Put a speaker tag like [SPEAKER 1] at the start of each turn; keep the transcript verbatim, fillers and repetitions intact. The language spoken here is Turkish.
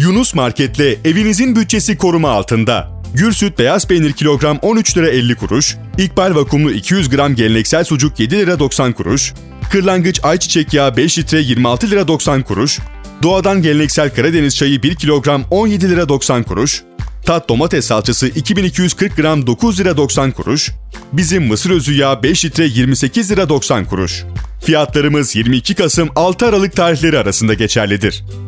[SPEAKER 1] Yunus Market'le evinizin bütçesi koruma altında. Gürsüt beyaz peynir kilogram on üç lira elli kuruş, İkbal vakumlu iki yüz gram geleneksel sucuk yedi lira doksan kuruş, Kırlangıç ayçiçek yağı beş litre yirmi altı lira doksan kuruş, Doğadan geleneksel Karadeniz çayı bir kilogram on yedi lira doksan kuruş, Tat domates salçası iki bin iki yüz kırk gram dokuz lira doksan kuruş, Bizim mısır özü yağı beş litre yirmi sekiz lira doksan kuruş. Fiyatlarımız yirmi iki Kasım altı Aralık tarihleri arasında geçerlidir.